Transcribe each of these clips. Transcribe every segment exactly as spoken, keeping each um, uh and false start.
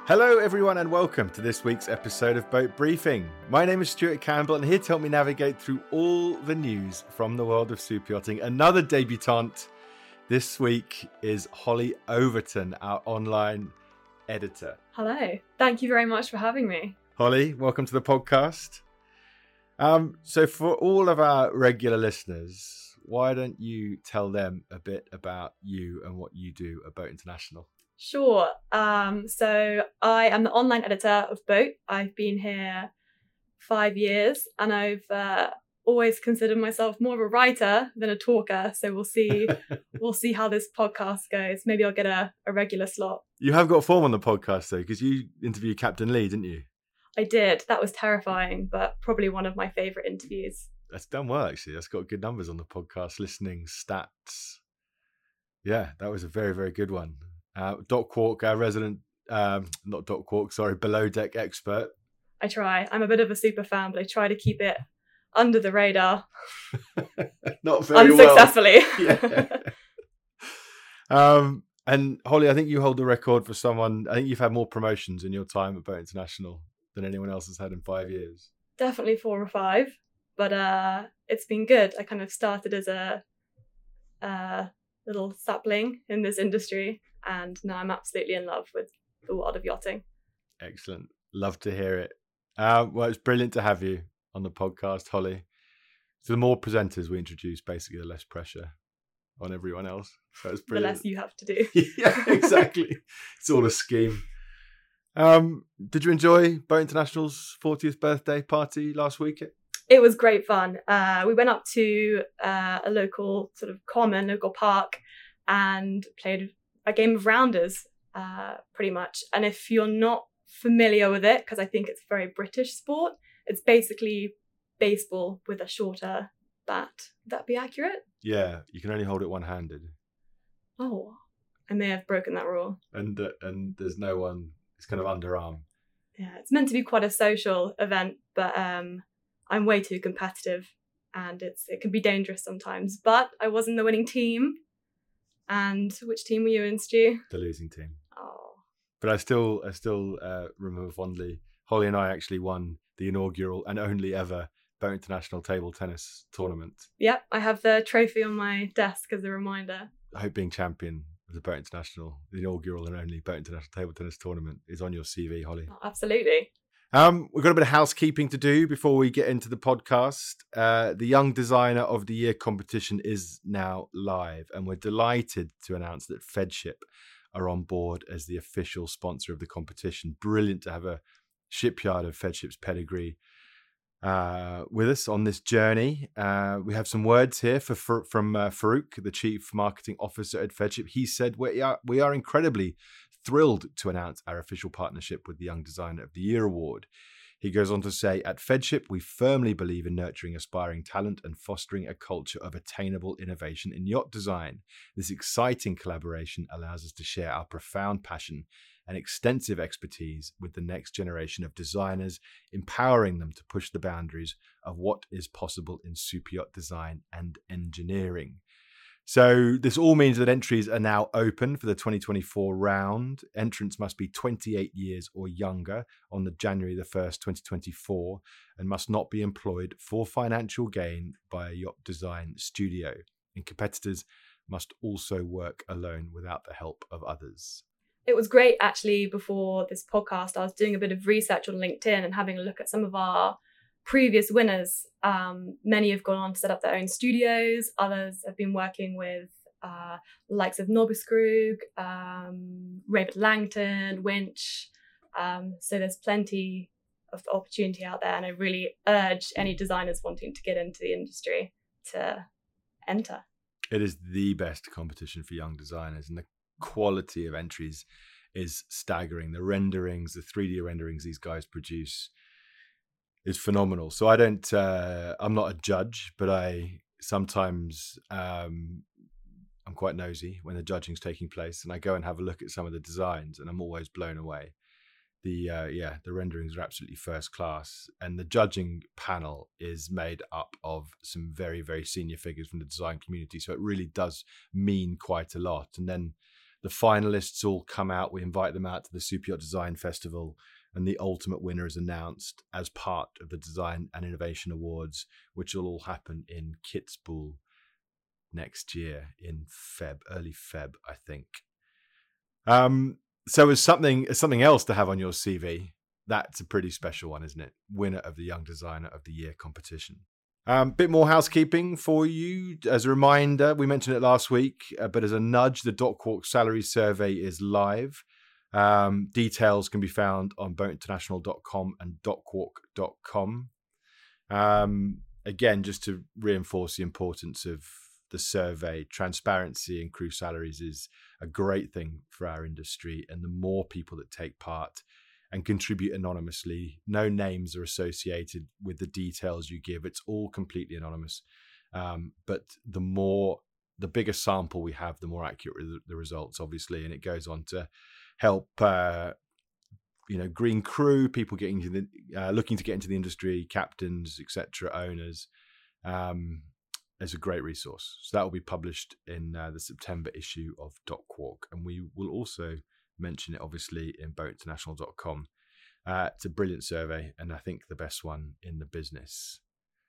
Hello everyone and welcome to this week's episode of Boat Briefing. My name is Stuart Campbell and here to help me navigate through all the news from the world of super yachting. Another debutante this week is Holly Overton, our online editor. Hello, thank you very much for having me. Holly, welcome to the podcast. Um, so for all of our regular listeners, why don't you tell them a bit about you and what you do at Boat International? Sure. Um, so I am the online editor of Boat. I've been here five years and I've uh, always considered myself more of a writer than a talker. So we'll see we'll see how this podcast goes. Maybe I'll get a, a regular slot. You have got form on the podcast though, because you interviewed Captain Lee, didn't you? I did. That was terrifying, but probably one of my favourite interviews. That's done well, actually. That's got good numbers on the podcast, listening, stats. Yeah, that was a very, very good one. Uh, Doc Quark, our resident, um, not Doc Quark, sorry, below deck expert. I try. I'm a bit of a super fan, but I try to keep it under the radar. Not very Unsuccessfully. well. Yeah. um, and Holly, I think you hold the record for someone. I think you've had more promotions in your time at Boat International than anyone else has had in five years. Definitely four or five, but uh, it's been good. I kind of started as a uh, little sapling in this industry. And now I'm absolutely in love with the world of yachting. Excellent. Love to hear it. Uh, well, it's brilliant to have you on the podcast, Holly. So the more presenters we introduce, basically, the less pressure on everyone else. So it's brilliant. The less you have to do. Yeah, exactly. It's all a scheme. Um, did you enjoy Boat International's fortieth birthday party last week? It was great fun. Uh, we went up to uh, a local sort of common, local park and played a game of rounders, uh, pretty much. And if you're not familiar with it, because I think it's a very British sport, it's basically baseball with a shorter bat. Would that be accurate? Yeah, you can only hold it one-handed. Oh, I may have broken that rule. And uh, and there's no one, it's kind of underarm. Yeah, it's meant to be quite a social event, but um, I'm way too competitive and it's it can be dangerous sometimes. But I was in the winning team. And which team were you in, Stu? The losing team. Oh. But I still I still uh, remember fondly, Holly and I actually won the inaugural and only ever Boat International table tennis tournament. Yep, I have the trophy on my desk as a reminder. I hope being champion of the Boat International, the inaugural and only Boat International table tennis tournament is on your C V, Holly. Oh, absolutely. Um, we've got a bit of housekeeping to do before we get into the podcast. Uh, the Young Designer of the Year competition is now live, and we're delighted to announce that Fedship are on board as the official sponsor of the competition. Brilliant to have a shipyard of Fedship's pedigree uh, with us on this journey. Uh, we have some words here for, for from uh, Farouk, the Chief Marketing Officer at Fedship. He said, we are, we are incredibly thrilled to announce our official partnership with the Young Designer of the Year award. He goes on to say, at Fedship, we firmly believe in nurturing aspiring talent and fostering a culture of attainable innovation in yacht design. This exciting collaboration allows us to share our profound passion and extensive expertise with the next generation of designers, empowering them to push the boundaries of what is possible in super yacht design and engineering. So this all means that entries are now open for the twenty twenty-four round. Entrants must be twenty-eight years or younger on the January the first, twenty twenty-four, and must not be employed for financial gain by a yacht design studio. And competitors must also work alone without the help of others. It was great, actually, before this podcast. I was doing a bit of research on LinkedIn and having a look at some of our previous winners. Um, many have gone on to set up their own studios. Others have been working with uh, the likes of Norbiskrug, um, Raven Langton, Winch. Um, so there's plenty of opportunity out there. And I really urge any designers wanting to get into the industry to enter. It is the best competition for young designers, and the quality of entries is staggering. The renderings, the three D renderings these guys produce is phenomenal. So I don't, uh, I'm not a judge, but I sometimes, um, I'm quite nosy when the judging's taking place, and I go and have a look at some of the designs, and I'm always blown away. The, uh, yeah, the renderings are absolutely first class, and the judging panel is made up of some very, very senior figures from the design community. So it really does mean quite a lot. And then The finalists all come out. We invite them out to the Super Yacht Design Festival, and the ultimate winner is announced as part of the Design and Innovation Awards, which will all happen in Kitzbühel next year in Feb, early Feb, I think. Um, so as something as something else to have on your C V, that's a pretty special one, isn't it? Winner of the Young Designer of the Year competition. A um, bit more housekeeping for you. As a reminder, we mentioned it last week, uh, but as a nudge, the DocQuark Salary Survey is live. Um, details can be found on boat international dot com and docquark dot com. Um, again, just to reinforce the importance of the survey, transparency in crew salaries is a great thing for our industry. And the more people that take part and contribute anonymously, no names are associated with the details you give. It's all completely anonymous. Um, but the more, the bigger sample we have, the more accurate the results, obviously. And it goes on to help, uh, you know, green crew, people getting to the, uh, looking to get into the industry, captains, et cetera, owners, um, as a great resource. So that will be published in uh, the September issue of DocQuark. And we will also mention it, obviously, in boat international dot com. Uh, it's a brilliant survey, and I think the best one in the business.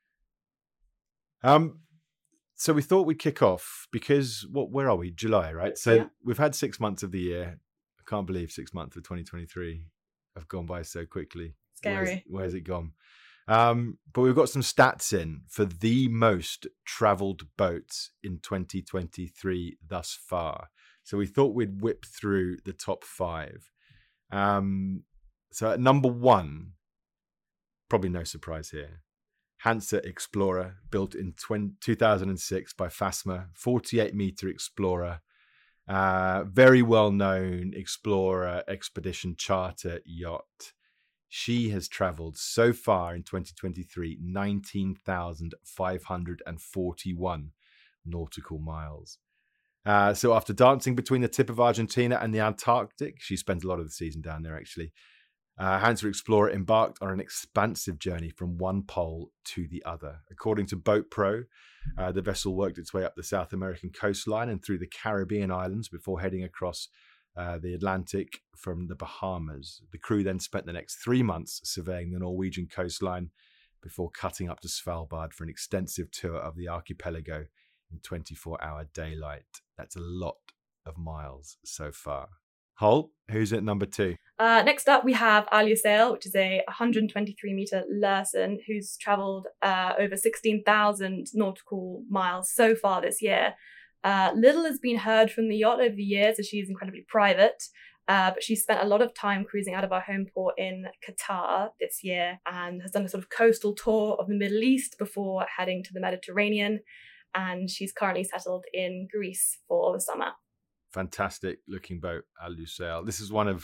Um, so we thought we'd kick off because, what? Where are we? July, right? So yeah. We've had six months of the year. I can't believe six months of twenty twenty-three have gone by so quickly. Scary. Where's, where's it gone? Um, but we've got some stats in for the most traveled boats in twenty twenty-three thus far. So we thought we'd whip through the top five. Um, so at number one, probably no surprise here, Hansa Explorer, built in two thousand six by Fasma, forty-eight meter Explorer, uh, very well-known Explorer expedition charter yacht. She has traveled so far in twenty twenty-three, nineteen thousand five hundred forty-one nautical miles. Uh, so after dancing between the tip of Argentina and the Antarctic, she spent a lot of the season down there, actually. Uh, Hansa Explorer embarked on an expansive journey from one pole to the other. According to Boat Pro, uh, the vessel worked its way up the South American coastline and through the Caribbean islands before heading across uh, the Atlantic from the Bahamas. The crew then spent the next three months surveying the Norwegian coastline before cutting up to Svalbard for an extensive tour of the archipelago in twenty-four hour daylight. That's a lot of miles so far. Holt, who's at number two? Uh, next up, we have Alja Sail, which is a one hundred twenty-three meter Lursen, who's travelled uh, over sixteen thousand nautical miles so far this year. Uh, little has been heard from the yacht over the years as she is incredibly private, uh, but she's spent a lot of time cruising out of our home port in Qatar this year and has done a sort of coastal tour of the Middle East before heading to the Mediterranean. And she's currently settled in Greece for the summer. Fantastic looking boat, Alja Sail. This is one of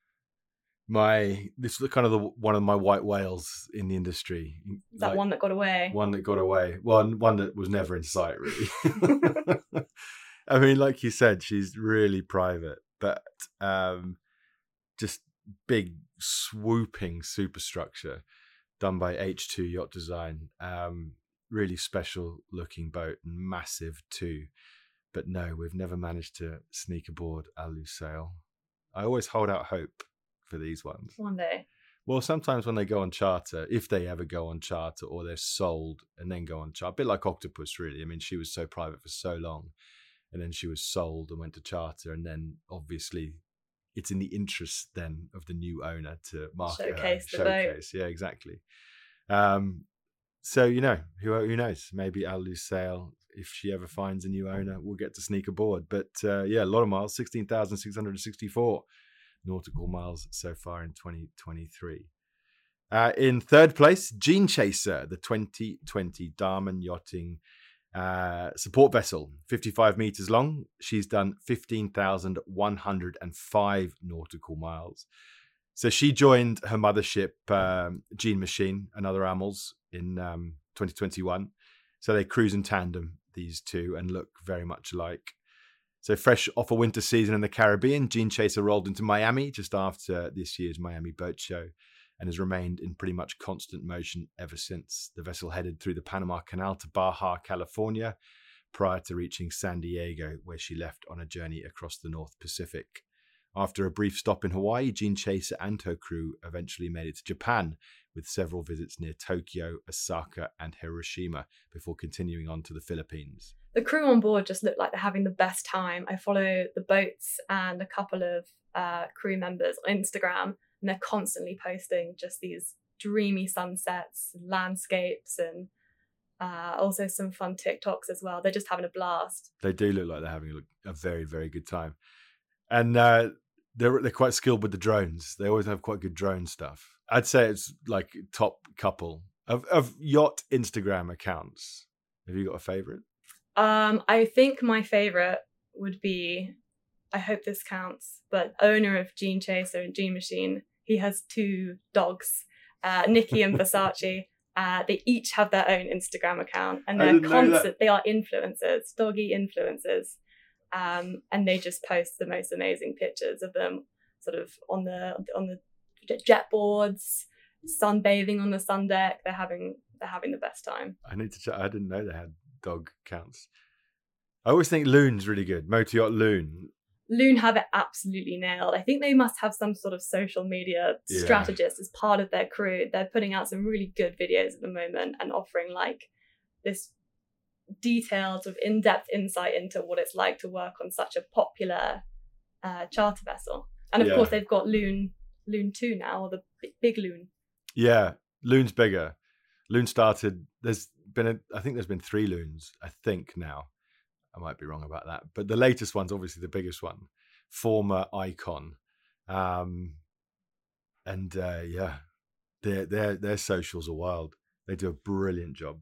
my, this is kind of the, one of my white whales in the industry. Is that like, one that got away? One that got away. One, one that was never in sight, really. I mean, like you said, she's really private, but um, just big, swooping superstructure done by H two Yacht Design. Um, really special looking boat and massive too. But no, we've never managed to sneak aboard Alja Sail. I always hold out hope for these ones. One day. Well, sometimes when they go on charter, if they ever go on charter or they're sold and then go on charter, a bit like Octopus, really. I mean, she was so private for so long and then she was sold and went to charter. And then obviously it's in the interest then of the new owner to market showcase her. the Showcase. Boat. Yeah, exactly. Um, so, you know, who, who knows? Maybe Alja Sail, if she ever finds a new owner, we'll get to sneak aboard. But uh, yeah, a lot of miles, sixteen thousand six hundred sixty-four nautical miles so far in twenty twenty-three. Uh, in third place, Gene Chaser, the twenty twenty Damen Yachting uh, support vessel, fifty-five meters long. She's done fifteen thousand one hundred five nautical miles. So she joined her mothership, um, Gene Machine, and other A M Ls in um, twenty twenty-one. So they cruise in tandem, these two, and look very much alike. So fresh off a winter season in the Caribbean, Gene Chaser rolled into Miami just after this year's Miami Boat Show and has remained in pretty much constant motion ever since. The vessel headed through the Panama Canal to Baja, California, prior to reaching San Diego, where she left on a journey across the North Pacific. After a brief stop in Hawaii, Jean Chaser and her crew eventually made it to Japan, with several visits near Tokyo, Osaka, and Hiroshima before continuing on to the Philippines. The crew on board just look like they're having the best time. I follow the boats and a couple of uh, crew members on Instagram, and they're constantly posting just these dreamy sunsets, landscapes, and uh, also some fun TikToks as well. They're just having a blast. They do look like they're having a, a very, very good time. And uh, they're they're quite skilled with the drones. They always have quite good drone stuff. I'd say it's like top couple of, of yacht Instagram accounts. Have you got a favourite? Um, I think my favourite would be, I hope this counts, but owner of Jean Chaser and Jean Machine. He has two dogs, uh, Nikki and Versace. Uh, they each have their own Instagram account, and they're constant. They are influencers, doggy influencers, um, and they just post the most amazing pictures of them, sort of on the on the jet boards, sunbathing on the sun deck. They're having they're having the best time. I need to check. I didn't know they had dog counts. I always think Loon's really good. Motor Yacht Loon. Loon have it absolutely nailed. I think they must have some sort of social media Yeah. strategist as part of their crew. They're putting out some really good videos at the moment and offering like this detailed, sort of in-depth insight into what it's like to work on such a popular uh, charter vessel. And of Yeah. course, they've got Loon, Loon two now, or the b- big Loon. Yeah, Loon's bigger. Loon started, there's been, a, I think there's been three Loons, I think now. I might be wrong about that. But the latest one's obviously the biggest one. Former Icon. Um, and uh, yeah, their, their, their socials are wild. They do a brilliant job.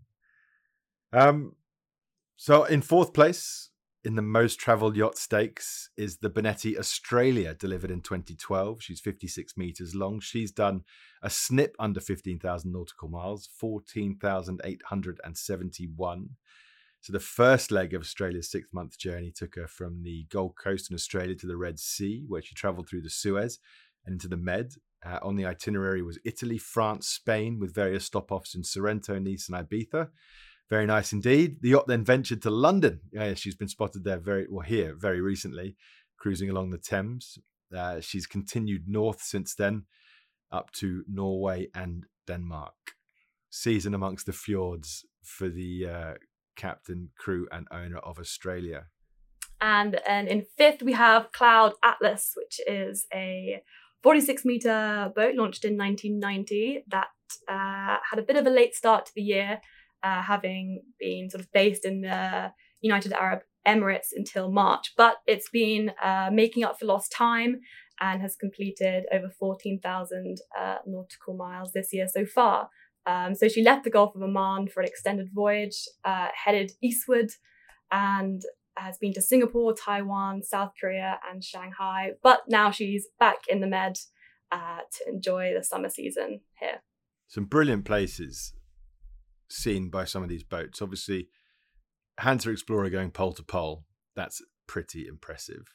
Um, so in fourth place, in the most travelled yacht stakes, is the Bonetti Australia, delivered in twenty twelve. She's fifty-six metres long. She's done a snip under fifteen thousand nautical miles, fourteen thousand eight hundred seventy-one. So the first leg of Australia's six-month journey took her from the Gold Coast in Australia to the Red Sea, where she travelled through the Suez and into the Med. Uh, on the itinerary was Italy, France, Spain, with various stop-offs in Sorrento, Nice and Ibiza. Very nice indeed. The yacht then ventured to London. Yeah, she's been spotted there very well here very recently, cruising along the Thames. Uh, she's continued north since then, up to Norway and Denmark. Season amongst the fjords for the uh, captain, crew, and owner of Australia. And and in fifth, we have Cloud Atlas, which is a forty-six metre boat launched in nineteen ninety that uh, had a bit of a late start to the year, uh, having been sort of based in the United Arab Emirates until March. But it's been uh, making up for lost time and has completed over fourteen thousand uh, nautical miles this year so far. Um, so she left the Gulf of Oman for an extended voyage, uh, headed eastward, and has been to Singapore, Taiwan, South Korea, and Shanghai. But now she's back in the Med uh, to enjoy the summer season here. Some brilliant places seen by some of these boats. Obviously, Hansa Explorer going pole to pole. That's pretty impressive.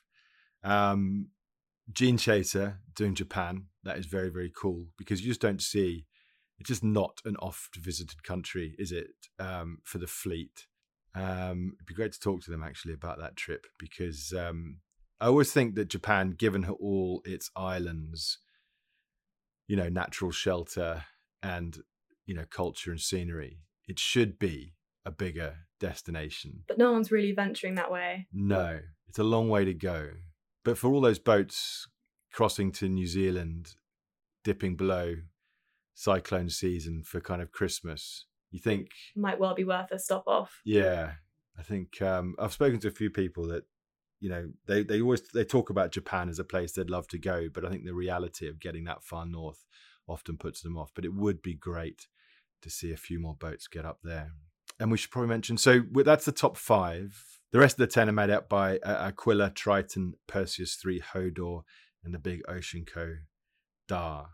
Um, Jean Chaser doing Japan. That is very, very cool, because you just don't see. It's just not an oft-visited country, is it, um, for the fleet? Um, it'd be great to talk to them, actually, about that trip, because um, I always think that Japan, given her all its islands, you know, natural shelter and, you know, culture and scenery, it should be a bigger destination. But no one's really venturing that way. No, it's a long way to go. But for all those boats crossing to New Zealand, dipping below cyclone season for kind of Christmas, you think Might well be worth a stop off. yeah I think um I've spoken to a few people that, you know, they they always they talk about Japan as a place they'd love to go, but I think the reality of getting that far north often puts them off. But it would be great to see a few more boats get up there. And we should probably mention, so that's the top five. The rest of the ten are made up by uh, Aquila, Triton, Perseus three, Hodor, and the big Ocean Co. Dar.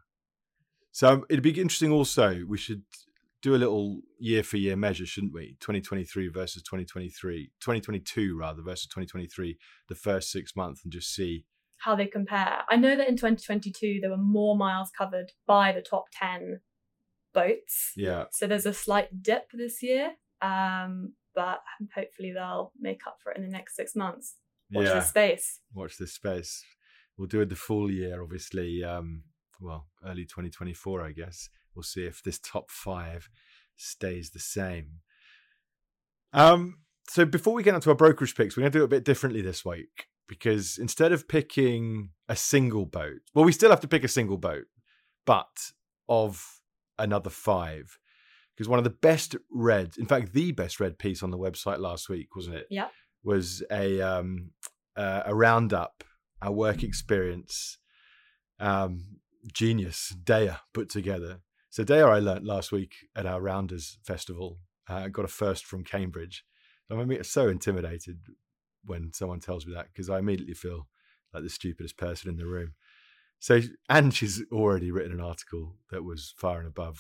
So it'd be interesting also, we should do a little year for year measure, shouldn't we? twenty twenty-three versus twenty twenty-three, twenty twenty-two rather versus twenty twenty-three, the first six months, and just see how they compare. I know that in twenty twenty-two, there were more miles covered by the top ten boats. Yeah. So there's a slight dip this year. Um, but hopefully they'll make up for it in the next six months. Watch yeah. this space. Watch this space. We'll do it the full year, obviously. Um, well, early twenty twenty-four, I guess. We'll see if this top five stays the same. Um, so before we get onto our brokerage picks, we're going to do it a bit differently this week, because instead of picking a single boat, well, we still have to pick a single boat, but of another five. Because one of the best read, in fact, the best read piece on the website last week, wasn't it? Yeah. Was a um, uh, a roundup, our work experience, um, genius, Daya put together. So Daya I learnt last week at our Rounders Festival. I uh, got a first from Cambridge. I'm so intimidated when someone tells me that, because I immediately feel like the stupidest person in the room. So, and she's already written an article that was far and above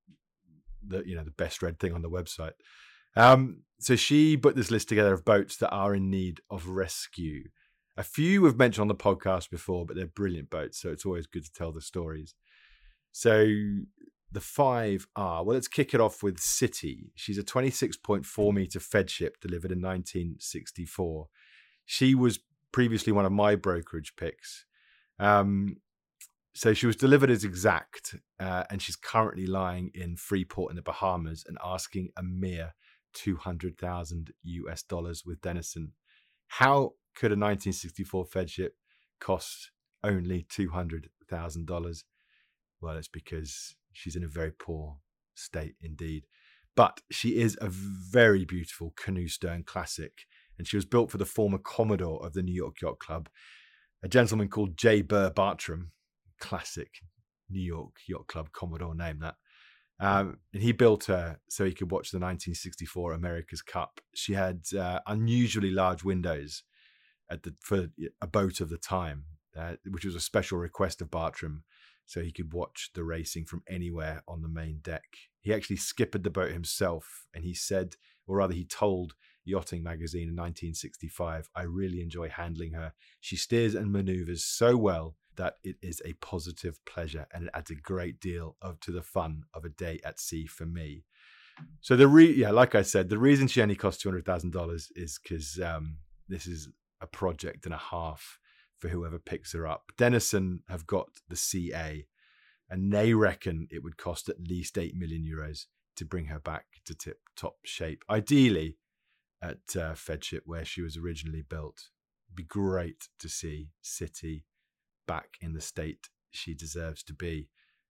the, you know, the best read thing on the website. Um, so she put this list together of boats that are in need of rescue. A few we've mentioned on the podcast before, but they're brilliant boats, so it's always good to tell the stories. So the five are, well, let's kick it off with City. She's a twenty-six point four meter Fed ship delivered in nineteen sixty-four. She was previously one of my brokerage picks. Um, so she was delivered as exact, uh, and she's currently lying in Freeport in the Bahamas and asking a mere two hundred thousand U S dollars with Denison. How could a nineteen sixty-four Fed ship cost only two hundred thousand dollars? Well, it's because she's in a very poor state indeed. But she is a very beautiful canoe stern classic, and she was built for the former Commodore of the New York Yacht Club, a gentleman called J. Burr Bartram. Classic New York Yacht Club Commodore name, that. Um, and he built her so he could watch the nineteen sixty-four America's Cup. She had uh, unusually large windows at the for a boat of the time, uh, which was a special request of Bartram, so he could watch the racing from anywhere on the main deck. He actually skippered the boat himself, and he said, or rather he told Yachting Magazine in nineteen sixty-five, "I really enjoy handling her. She steers and maneuvers so well that it is a positive pleasure, and it adds a great deal of to the fun of a day at sea for me." So the re yeah, like I said, the reason she only cost two hundred thousand dollars is because um, this is a project and a half for whoever picks her up. Denison have got the C A, and they reckon it would cost at least eight million euros to bring her back to tip top shape. Ideally at uh, Fedship, where she was originally built. It'd be great to see City back in the state she deserves to be.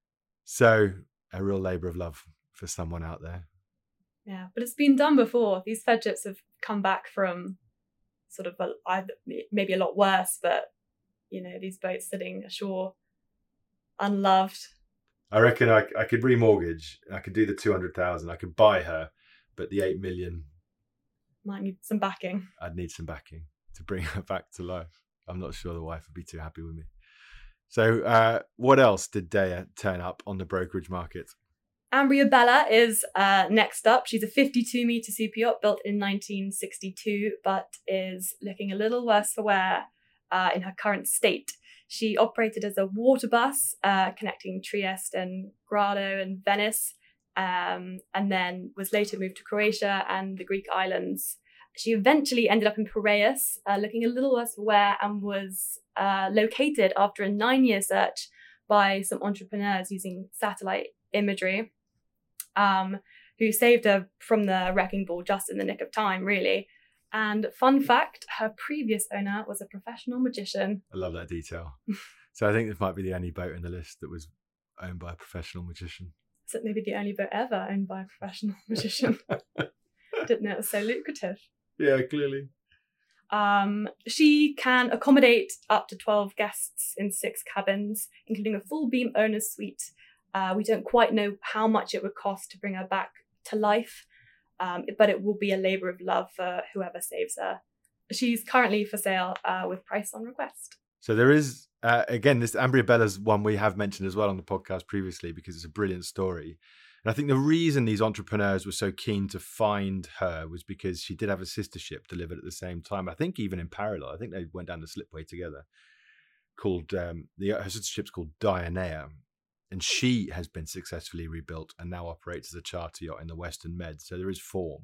So a real labour of love for someone out there. Yeah, but it's been done before. These Fed ships have come back from sort of a, either, maybe a lot worse, but you know, these boats sitting ashore unloved. I reckon I, I could remortgage. I could do the two hundred thousand. I could buy her, but the eight million might need some backing. I'd need some backing to bring her back to life. I'm not sure the wife would be too happy with me. So uh, what else did Daya turn up on the brokerage market? Ambria Bella is uh, next up. She's a fifty-two meter super yacht built in nineteen sixty-two, but is looking a little worse for wear uh, in her current state. She operated as a water bus uh, connecting Trieste and Grado and Venice, um, and then was later moved to Croatia and the Greek islands. She eventually ended up in Piraeus, uh, looking a little worse for wear, and was uh, located after a nine-year search by some entrepreneurs using satellite imagery, um, who saved her from the wrecking ball just in the nick of time, really. And fun fact, her previous owner was a professional magician. I love that detail. So I think this might be the only boat in the list that was owned by a professional magician. Is it maybe the only boat ever owned by a professional magician? Didn't know it was so lucrative. Yeah, clearly. Um, she can accommodate up to twelve guests in six cabins, including a full beam owner's suite. Uh, we don't quite know how much it would cost to bring her back to life, um, but it will be a labour of love for whoever saves her. She's currently for sale uh, with price on request. So there is, uh, again, this Ambria Bella's one we have mentioned as well on the podcast previously because it's a brilliant story. And I think the reason these entrepreneurs were so keen to find her was because she did have a sister ship delivered at the same time. I think even in parallel. I think they went down the slipway together. Called um, the her sister ship's called Dionea, and she has been successfully rebuilt and now operates as a charter yacht in the Western Med. So there is form.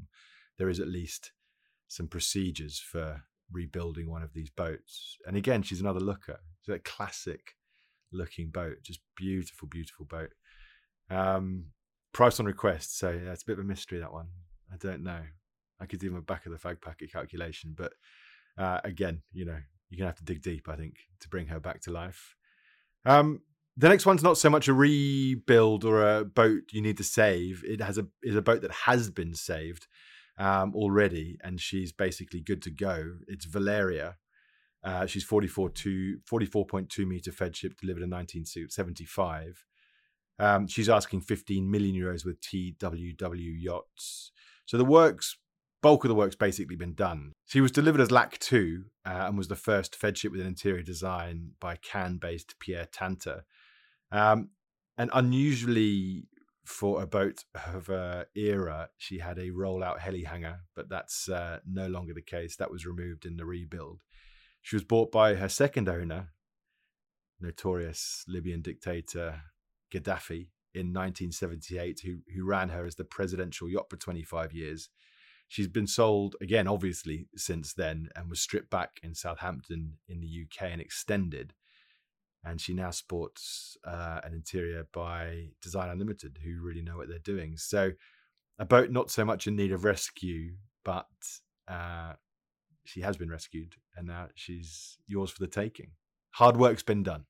there is at least some procedures for rebuilding one of these boats. And again, she's another looker. She's a classic looking boat, just beautiful, beautiful boat. Um, price on request. So yeah, it's a bit of a mystery, that one. I don't know. I could do my back of the fag packet calculation, but uh, again, you know, you're going to have to dig deep, I think, to bring her back to life. Um, the next one's not so much a rebuild or a boat you need to save. It has a is a boat that has been saved um, already, and she's basically good to go. It's Valeria. Uh, she's forty-four point two meter fed ship, delivered in nineteen seventy-five. Um, she's asking fifteen million euros with T W W yachts. So the works, bulk of the work's basically been done. She was delivered as L A C two uh, and was the first fed ship with an interior design by Cannes-based Pierre Tanter. Um, and unusually for a boat of her era, she had a roll-out heli hanger, but that's uh, no longer the case. That was removed in the rebuild. She was bought by her second owner, notorious Libyan dictator Gaddafi, in nineteen seventy-eight, who, who ran her as the presidential yacht for twenty-five years. She's been sold, again, obviously, since then, and was stripped back in Southampton in the U K and extended. And she now sports uh, an interior by Design Unlimited, who really know what they're doing. So a boat not so much in need of rescue, but uh, she has been rescued, and now she's yours for the taking. Hard work's been done.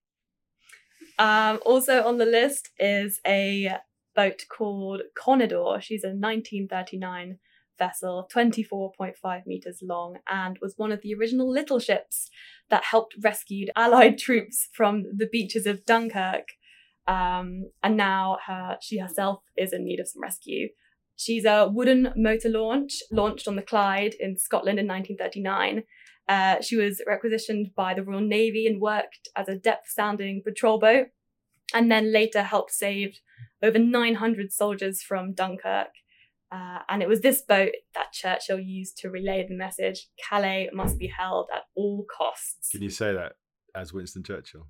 Um, also on the list is a boat called Conador. She's a nineteen thirty-nine vessel, twenty-four point five meters long, and was one of the original little ships that helped rescue Allied troops from the beaches of Dunkirk. Um, and now her, she herself is in need of some rescue. She's a wooden motor launch, launched on the Clyde in Scotland in nineteen thirty-nine. Uh, she was requisitioned by the Royal Navy and worked as a depth-sounding patrol boat, and then later helped save over nine hundred soldiers from Dunkirk. Uh, and it was this boat that Churchill used to relay the message, Calais must be held at all costs. Can you say that as Winston Churchill?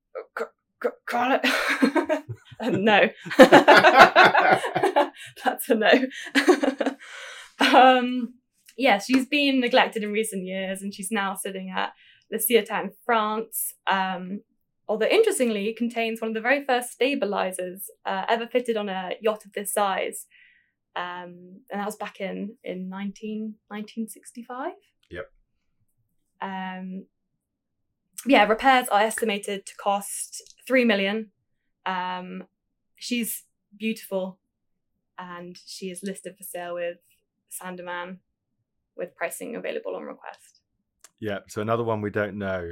Calais? No. That's a no. um, yeah, she's been neglected in recent years, and she's now sitting at Le Ciotat in France. Um, although interestingly, it contains one of the very first stabilizers uh, ever fitted on a yacht of this size. Um, and that was back in, in nineteen, nineteen sixty-five. Yep. Um, yeah, repairs are estimated to cost three million. Um, she's beautiful, and she is listed for sale with Sandeman, with pricing available on request. Yeah, so another one we don't know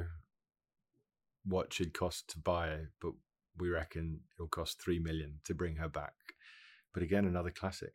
what she'd cost to buy, but we reckon it'll cost three million to bring her back. But again, another classic.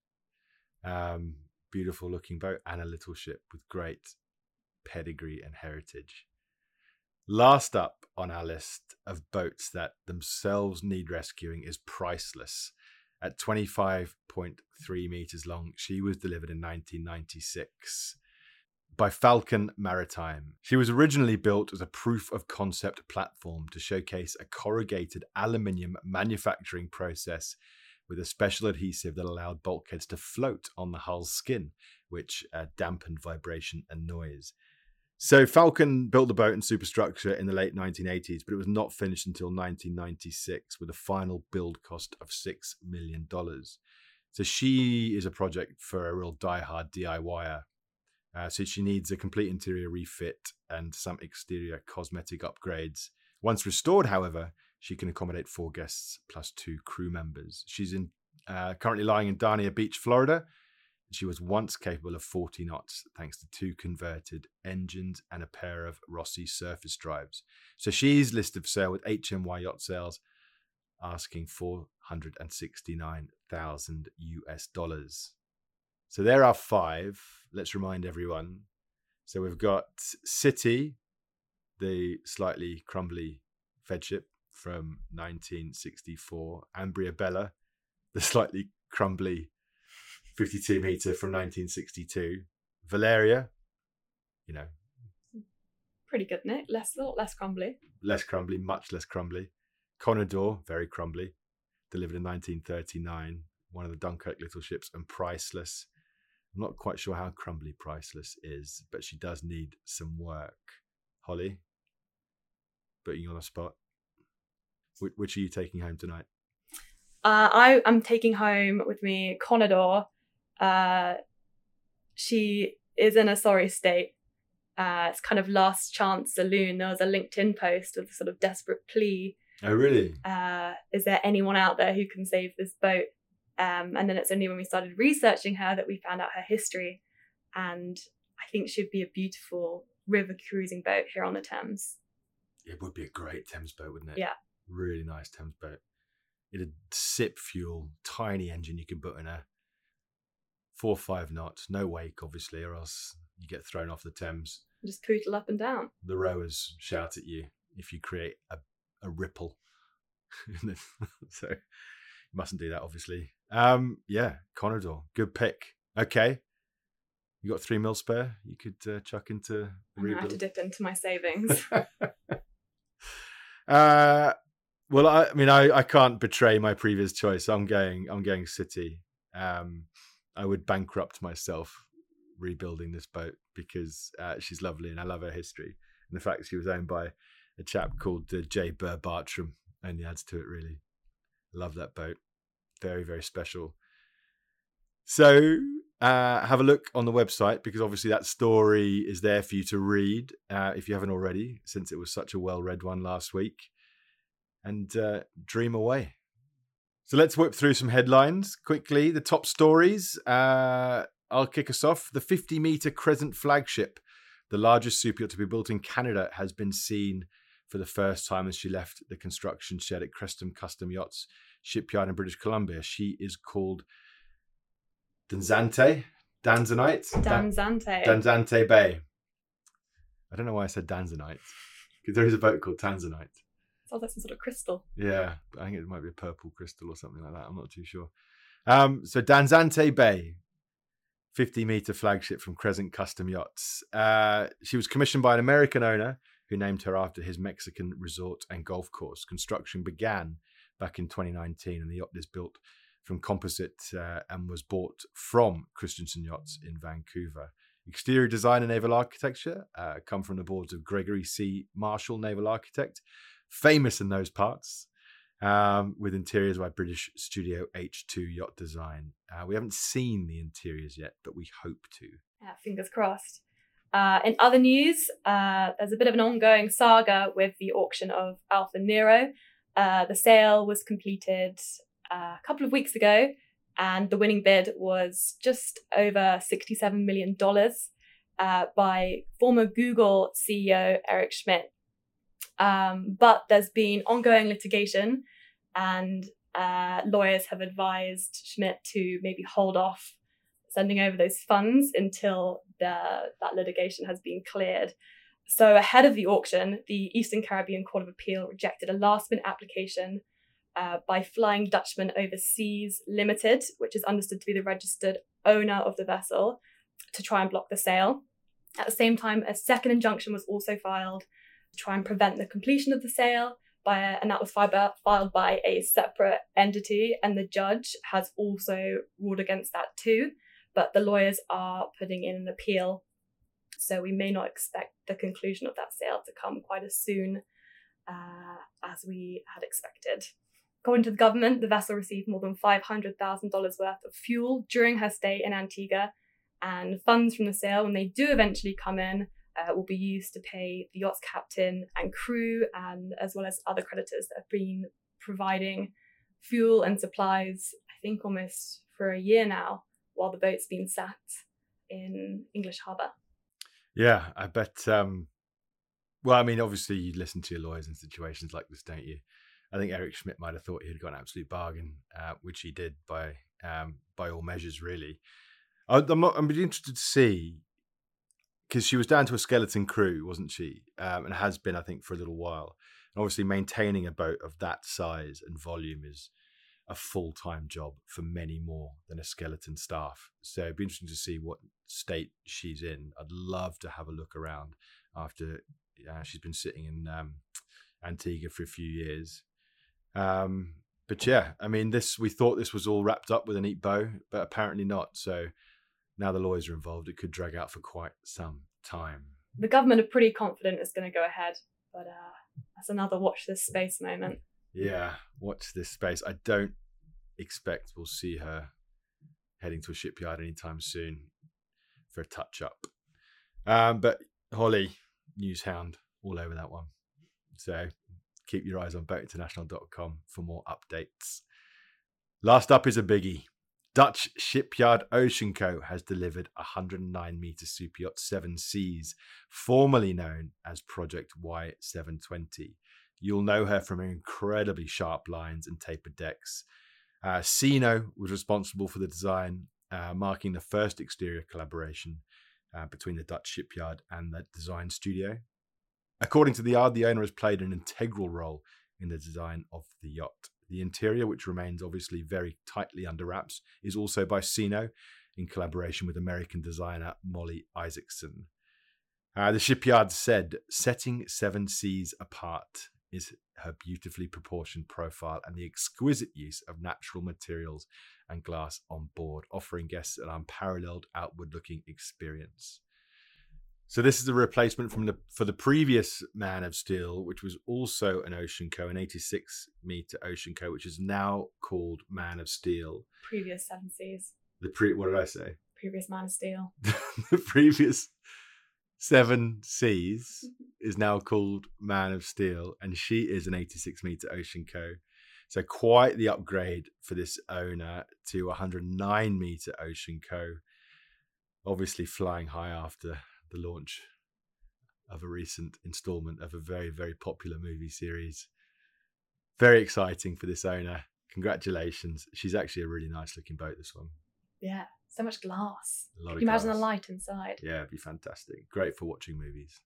Um, beautiful looking boat and a little ship with great pedigree and heritage. Last up on our list of boats that themselves need rescuing is Priceless. At twenty-five point three meters long, she was delivered in nineteen ninety-six by Falcon Maritime. She was originally built as a proof of concept platform to showcase a corrugated aluminium manufacturing process with a special adhesive that allowed bulkheads to float on the hull's skin, which uh, dampened vibration and noise. So Falcon built the boat and superstructure in the late nineteen eighties, but it was not finished until nineteen ninety-six with a final build cost of six million dollars. So she is a project for a real diehard DIYer. Uh, so she needs a complete interior refit and some exterior cosmetic upgrades. Once restored, however, she can accommodate four guests plus two crew members. She's in uh, currently lying in Dania Beach, Florida. She was once capable of forty knots thanks to two converted engines and a pair of Rossi surface drives. So she's listed for sale with H M Y Yacht Sales, asking four hundred sixty-nine thousand U S dollars. So there are five. Let's remind everyone. So we've got City, the slightly crumbly fed ship from nineteen sixty-four. Ambria Bella, the slightly crumbly fifty-two meter from nineteen sixty-two. Valeria, you know, pretty good, Nick. Less, less crumbly. Less crumbly, much less crumbly. Conador, very crumbly, delivered in nineteen thirty-nine. One of the Dunkirk little ships, and Priceless, I'm not quite sure how crumbly Priceless is, but she does need some work. Holly, putting you on a spot. Which, which are you taking home tonight? Uh, I am taking home with me Conador. Uh, she is in a sorry state. Uh, it's kind of last chance saloon. There was a LinkedIn post with a sort of desperate plea. Oh, really? Uh, is there anyone out there who can save this boat? Um, and then it's only when we started researching her that we found out her history. And I think she'd be a beautiful river cruising boat here on the Thames. It would be a great Thames boat, wouldn't it? Yeah. Really nice Thames boat. It'd sip fuel, tiny engine you can put in a four or five knots, no wake, obviously, or else you get thrown off the Thames. Just poodle up and down. The rowers shout at you if you create a, a ripple. So you mustn't do that, obviously. Um, yeah, Conador, good pick. Okay. You got three mil spare? You could uh, chuck into I'm going to have to dip into my savings. uh, well, I, I mean, I, I can't betray my previous choice. I'm going, I'm going City. Um, I would bankrupt myself rebuilding this boat because uh, she's lovely and I love her history. And the fact she was owned by a chap called uh, J. Burr Bartram only adds to it, really. Love that boat. Very, very special. So uh, have a look on the website because obviously that story is there for you to read uh, if you haven't already, since it was such a well-read one last week. And uh, dream away. So let's whip through some headlines quickly. The top stories. Uh, I'll kick us off. The fifty meter Crescent flagship, the largest super yacht to be built in Canada, has been seen for the first time as she left the construction shed at Creston Custom Yachts shipyard in British Columbia. She is called Danzante, Danzanite, Danzante, Danzante Bay. I don't know why I said Danzanite because there is a boat called Tanzanite. Oh, that's some sort of crystal. Yeah, I think it might be a purple crystal or something like that. I'm not too sure. Um, so Danzante Bay, fifty meter flagship from Crescent Custom Yachts. Uh, she was commissioned by an American owner who named her after his Mexican resort and golf course. Construction began back in twenty nineteen, and the yacht is built from composite uh, and was bought from Christensen Yachts in Vancouver. Exterior design and naval architecture uh, come from the boards of Gregory C. Marshall, naval architect, famous in those parts, um, with interiors by British studio H two Yacht Design. Uh, we haven't seen the interiors yet, but we hope to. Yeah, fingers crossed. Uh, in other news, uh, there's a bit of an ongoing saga with the auction of Alfa Nero. Uh, the sale was completed uh, a couple of weeks ago, and the winning bid was just over sixty-seven million dollars uh, by former Google C E O Eric Schmidt. Um, but there's been ongoing litigation, and uh, lawyers have advised Schmidt to maybe hold off sending over those funds until the, that litigation has been cleared. So ahead of the auction, the Eastern Caribbean Court of Appeal rejected a last-minute application uh, by Flying Dutchman Overseas Limited, which is understood to be the registered owner of the vessel, to try and block the sale. At the same time, a second injunction was also filed to try and prevent the completion of the sale, by a, and that was filed by a separate entity, and the judge has also ruled against that too. But the lawyers are putting in an appeal, so we may not expect the conclusion of that sale to come quite as soon uh, as we had expected. According to the government, the vessel received more than five hundred thousand dollars worth of fuel during her stay in Antigua, and funds from the sale, when they do eventually come in, uh, will be used to pay the yacht's captain and crew, and as well as other creditors that have been providing fuel and supplies, I think almost for a year now, while the boat's been sat in English Harbour. Yeah, I bet. Um, well, I mean, obviously you listen to your lawyers in situations like this, don't you? I think Eric Schmidt might have thought he had got an absolute bargain, uh, which he did by um, by all measures, really. I, I'm not. I'm really interested to see, because she was down to a skeleton crew, wasn't she? Um, and has been, I think, for a little while. And obviously, maintaining a boat of that size and volume is a full-time job for many more than a skeleton staff. So it'd be interesting to see what state she's in. I'd love to have a look around after uh, she's been sitting in um, Antigua for a few years. Um, but yeah, I mean, this we thought this was all wrapped up with a neat bow, but apparently not. So now the lawyers are involved, it could drag out for quite some time. The government are pretty confident it's going to go ahead, but uh, that's another watch this space moment. Yeah, watch this space. I don't expect we'll see her heading to a shipyard anytime soon for a touch-up. Um, but Holly, news hound, all over that one. So keep your eyes on boat international dot com for more updates. Last up is a biggie. Dutch shipyard OceanCo has delivered a one hundred nine metre superyacht Seven Seas, formerly known as Project Y seven twenty. You'll know her from her incredibly sharp lines and tapered decks. Uh, Sino was responsible for the design, uh, marking the first exterior collaboration uh, between the Dutch shipyard and the design studio. According to the yard, the owner has played an integral role in the design of the yacht. The interior, which remains obviously very tightly under wraps, is also by Sino in collaboration with American designer Molly Isaacson. Uh, the shipyard said, setting Seven Seas apart is her beautifully proportioned profile and the exquisite use of natural materials and glass on board, offering guests an unparalleled outward-looking experience. So this is a replacement from the for the previous Man of Steel, which was also an OceanCo, an eighty-six metre OceanCo, which is now called Man of Steel. Previous Seven Seas. The pre what did I say? Previous Man of Steel. The previous Seven Seas is now called Man of Steel, and she is an eighty-six metre OceanCo. So quite the upgrade for this owner to a one hundred nine metre OceanCo. Obviously flying high after the launch of a recent installment of a very, very popular movie series. Very exciting for this owner. Congratulations. She's actually a really nice looking boat, this one. Yeah, so much glass. A lot Can of you imagine glass. the light inside? Yeah, it'd be fantastic. Great for watching movies.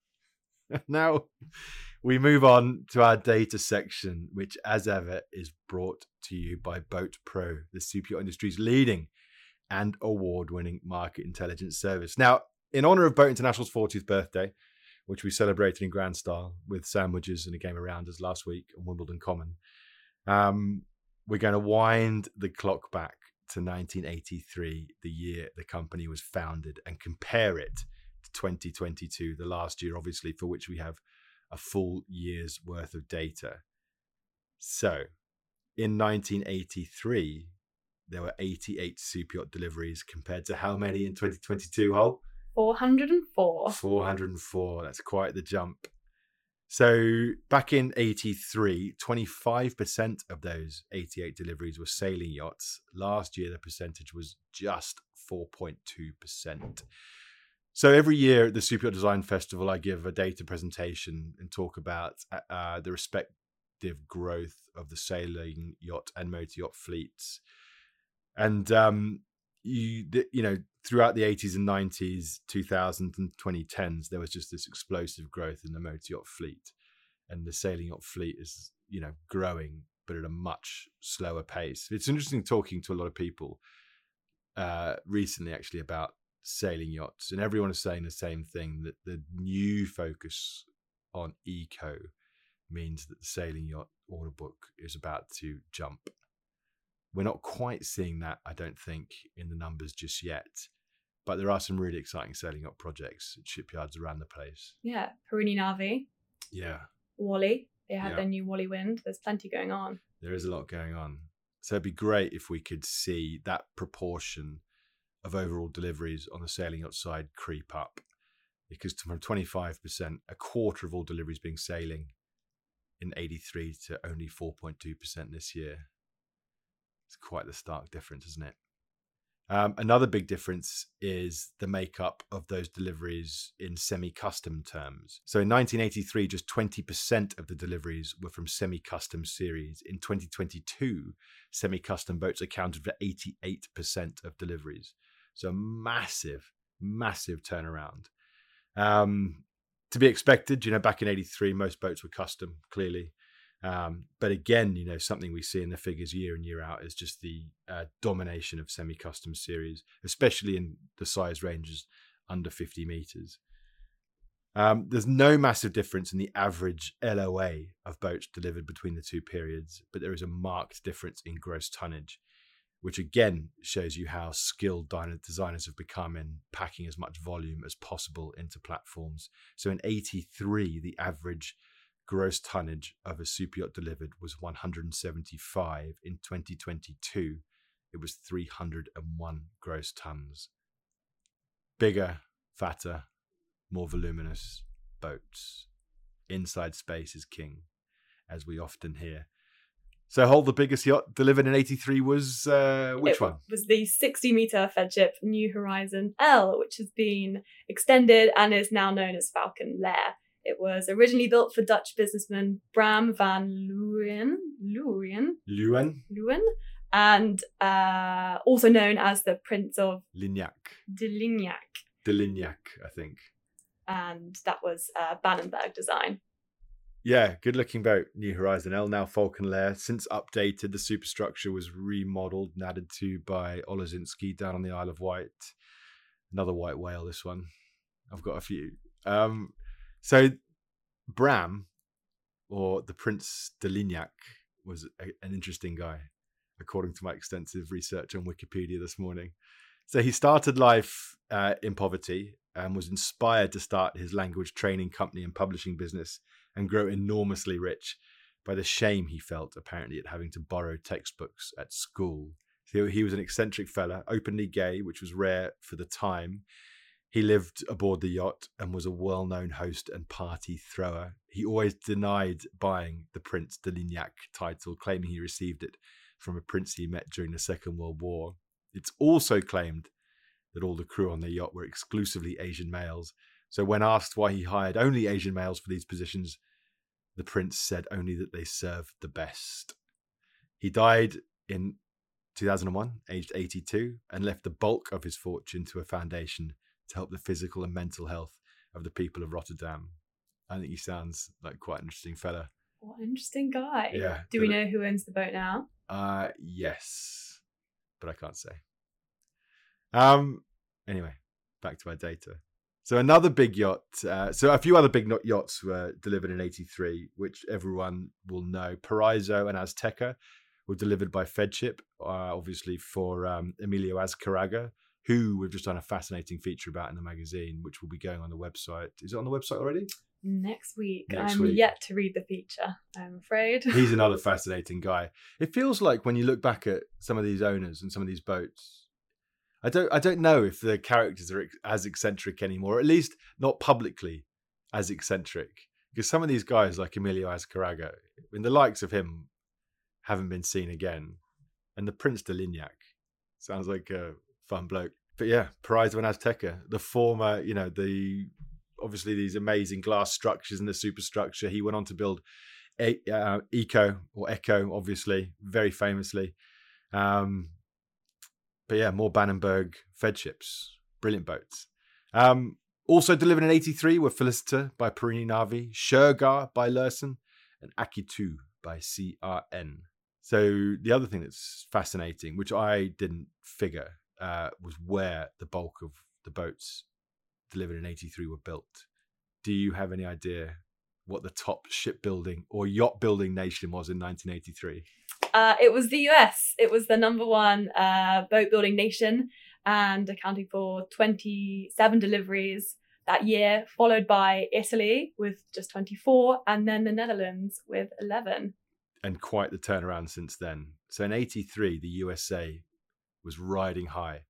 Now we move on to our data section, which as ever is brought to you by Boat Pro, the superyacht industry's leading and award-winning market intelligence service. Now, in honour of Boat International's fortieth birthday, which we celebrated in grand style with sandwiches and a game of rounders last week on Wimbledon Common, um, we're going to wind the clock back to nineteen eighty-three, the year the company was founded, and compare it to twenty twenty-two, the last year, obviously, for which we have a full year's worth of data. So, in nineteen eighty-three, there were eighty-eight superyacht deliveries compared to how many in twenty twenty-two, Hull? four hundred four. four hundred four. That's quite the jump. So back in eighty-three, twenty-five percent of those eighty-eight deliveries were sailing yachts. Last year, the percentage was just four point two percent. So every year at the Superyacht Design Festival, I give a data presentation and talk about uh, the respective growth of the sailing yacht and motor yacht fleets. And um, you, you know, throughout the eighties and nineties, two thousands and twenty tens, there was just this explosive growth in the motor yacht fleet, and the sailing yacht fleet is, you know, growing, but at a much slower pace. It's interesting talking to a lot of people uh, recently, actually, about sailing yachts, and everyone is saying the same thing, that the new focus on eco means that the sailing yacht order book is about to jump. We're not quite seeing that, I don't think, in the numbers just yet. But there are some really exciting sailing yacht projects at shipyards around the place. Yeah, Perini Navi. Yeah. Wally. They had Yeah. their new Wally Wind. There's plenty going on. There is a lot going on. So it'd be great if we could see that proportion of overall deliveries on the sailing yacht side creep up. Because from twenty-five percent, a quarter of all deliveries being sailing in eighty-three to only four point two percent this year. It's quite the stark difference, isn't it? Um, another big difference is the makeup of those deliveries in semi-custom terms. So in nineteen eighty-three, just twenty percent of the deliveries were from semi-custom series. In twenty twenty-two, semi-custom boats accounted for eighty-eight percent of deliveries. So massive, massive turnaround. Um, to be expected, you know, back in eighty-three, most boats were custom, clearly. Um, but again, you know, something we see in the figures year in, year out is just the uh, domination of semi-custom series, especially in the size ranges under fifty meters. Um, there's no massive difference in the average L O A of boats delivered between the two periods, but there is a marked difference in gross tonnage. which again shows you how skilled designers have become in packing as much volume as possible into platforms. So in eighty-three, the average gross tonnage of a super yacht delivered was one hundred seventy-five. In twenty twenty-two, it was three hundred one gross tons. Bigger, fatter, more voluminous boats. Inside space is king, as we often hear. So, Hull, the biggest yacht delivered in eighty-three was uh, which it one? It was the sixty metre Fedship New Horizon L, which has been extended and is now known as Falcon Lair. It was originally built for Dutch businessman Bram van Leeuwen, Leeuwen, Leeuwen, Leeuwen and uh, also known as the Prince of Lignac. de Lignac. De Lignac, I think. And that was uh, Bannenberg design. Yeah, good looking boat. New Horizon L, now Falcon Lair. Since updated, the superstructure was remodeled and added to by Olezinski down on the Isle of Wight. Another white whale, this one. I've got a few. Um, so Bram, or the Prince de Lignac, was a, an interesting guy, according to my extensive research on Wikipedia this morning. So he started life uh, in poverty and was inspired to start his language training company and publishing business and grow enormously rich by the shame he felt, apparently, at having to borrow textbooks at school. So he was an eccentric fella, openly gay, which was rare for the time. He lived aboard the yacht and was a well-known host and party thrower. He always denied buying the Prince de Lignac title, claiming he received it from a prince he met during the Second World War. It's also claimed that all the crew on the yacht were exclusively Asian males. So when asked why he hired only Asian males for these positions, the prince said only that they served the best. He died in two thousand one, aged eighty-two, and left the bulk of his fortune to a foundation to help the physical and mental health of the people of Rotterdam. I think he sounds like quite an interesting fella. What an interesting guy. Yeah. Do we know who owns the boat now? Uh, yes, but I can't say. Um. Anyway, back to our data. So another big yacht. Uh, so a few other big yachts were delivered in eighty-three, which everyone will know. Paraiso and Azteca were delivered by Fedship, uh, obviously for um, Emilio Azcárraga, who we've just done a fascinating feature about in the magazine, which will be going on the website. Is it on the website already? Next week. Next I'm week. yet to read the feature, I'm afraid. He's another fascinating guy. It feels like when you look back at some of these owners and some of these boats, I don't I don't know if the characters are as eccentric anymore, or at least not publicly as eccentric. Because some of these guys like Emilio Azcárraga, I mean, the likes of him haven't been seen again. And the Prince de Lignac sounds like a fun bloke. But yeah, Paraiso and Azteca, the former, you know, the obviously these amazing glass structures in the superstructure. He went on to build a, uh, Eco or Echo, obviously, very famously. Um, but yeah, more Bannenberg Fedships, brilliant boats. Um, also delivered in eighty-three were Felicita by Perini Navi, Shergar by Lursen, and Akitu by C R N. So the other thing that's fascinating, which I didn't figure, uh, was where the bulk of the boats delivered in eighty-three were built. Do you have any idea what the top shipbuilding or yacht building nation was in nineteen eighty-three? Uh, it was the U S. It was the number one uh, boat building nation and accounting for twenty-seven deliveries that year, followed by Italy with just twenty-four, and then the Netherlands with eleven. And quite the turnaround since then. So in eighty-three, the U S A was riding high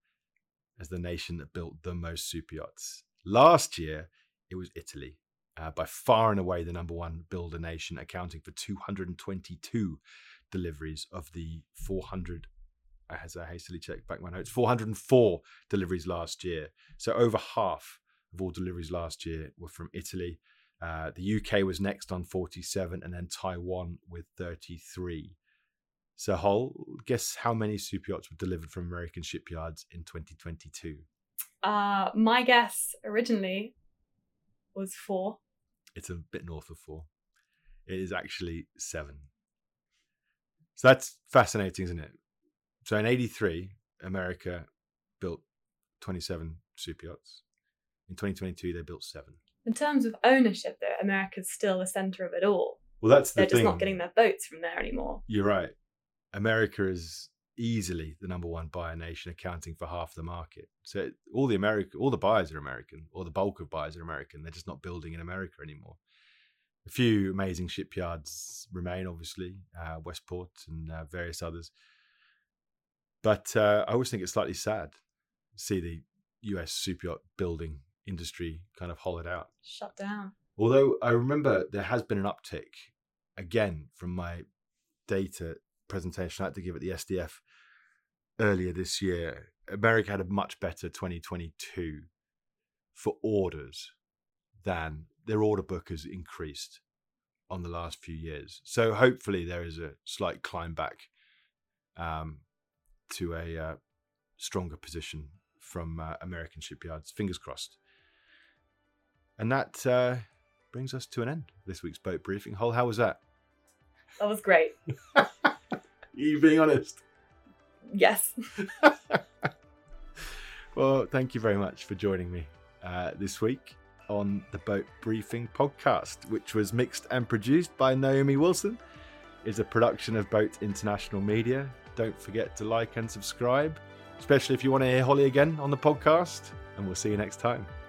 as the nation that built the most super yachts. Last year, it was Italy, uh, by far and away the number one builder nation, accounting for two hundred twenty-two deliveries of the four hundred, as I hastily checked back my notes, four hundred four deliveries last year. So over half of all deliveries last year were from Italy. Uh, the U K was next on forty-seven, and then Taiwan with thirty-three. So, Hull, guess how many super yachts were delivered from American shipyards in twenty twenty-two? Uh, my guess originally was four. It's a bit north of four. It is actually seven. So that's fascinating, isn't it? So in eighty-three, America built twenty-seven super yachts. In twenty twenty-two, they built seven. In terms of ownership, though, America's still the centre of it all. Well, that's the They're thing. just not getting their boats from there anymore. You're right. America is, easily the number one buyer nation, accounting for half the market. So all the America, all the buyers are American, or the bulk of buyers are American. They're just not building in America anymore. A few amazing shipyards remain, obviously, uh, Westport and uh, various others. But uh, I always think it's slightly sad to see the U S superyacht building industry kind of hollowed out. Shut down. Although I remember there has been an uptick, again, from my data presentation I had to give at the S D F earlier this year. America had a much better twenty twenty-two for orders than their order book has increased on the last few years. So hopefully there is a slight climb back um, to a uh, stronger position from uh, American shipyards. Fingers crossed. And that uh, brings us to an end of this week's boat briefing. Hull, how was that? That was great. You being honest? Yes. Well, thank you very much for joining me uh, this week on the Boat Briefing podcast, which was mixed and produced by Naomi Wilson. It's a production of Boat International Media. Don't forget to like and subscribe, especially if you want to hear Holly again on the podcast, and we'll see you next time.